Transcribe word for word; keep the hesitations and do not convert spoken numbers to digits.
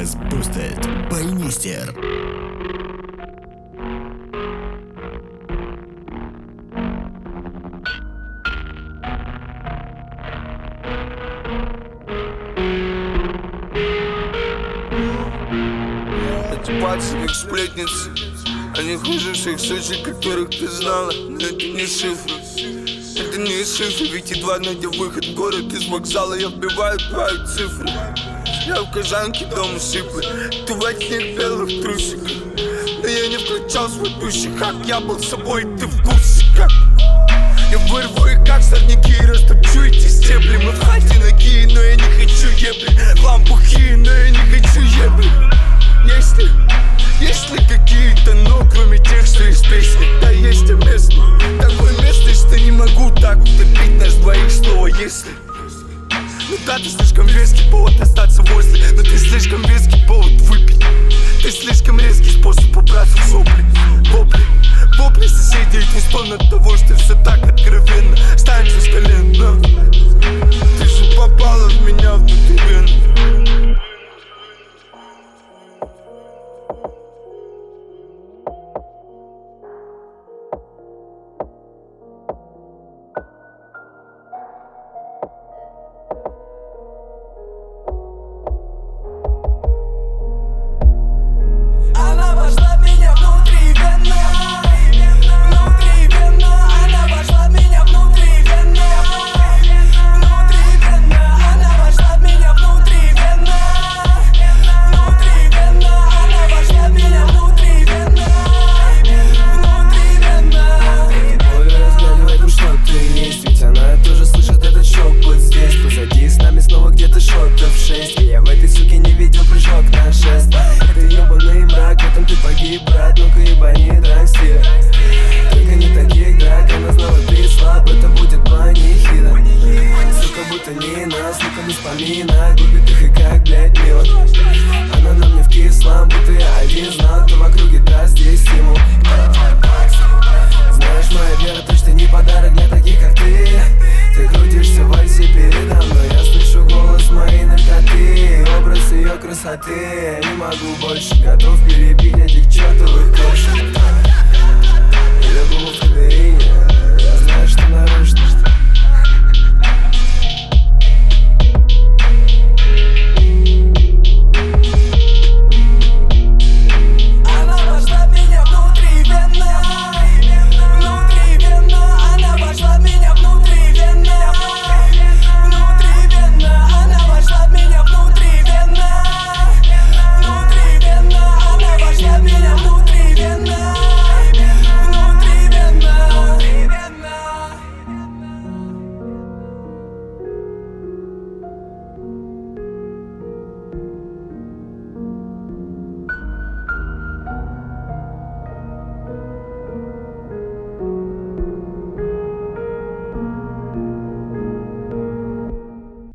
вас Boosted by Нистер. Эти пальцы как сплетницы, они хуже всех сучек, которых ты знала. Но это не шифры, это не шифры. Ведь едва найдя выход в город из вокзала, я вбиваю твои цифры. Я в кожанке дома сыплю, ты в одних белых трусиках. Но я не включал свой душик, как я был собой, ты в курсе как. Я вырву их как сорняки и растопчу эти стебли. Мы в хате ноги, но я не хочу ебли. Лампухи, но я не хочу ебли. Если, есть ли какие-то, но кроме тех, что из песни. Да есть и местный, такой местный, что не могу так утопить нас двоих слова если. Ну да, ты слишком веский повод остаться возле, но ты слишком веский повод выпить. Ты слишком резкий способ убраться в сопли. Вопли, вопли соседей не стон от того, что все так откровенно. Встань же с колен, но ты же попала в меня внутри. Вспоминает, губит их и как, блядь, мило. Она на мне вкисла, будто я один знал, кто в округе даст здесь стимул. Знаешь, моя вера точно не подарок для таких, как ты. Ты крутишься в вальсе передо мной, я слышу голос моей наркоты, образ ее красоты. Я не могу больше, готов перебить этих чертовых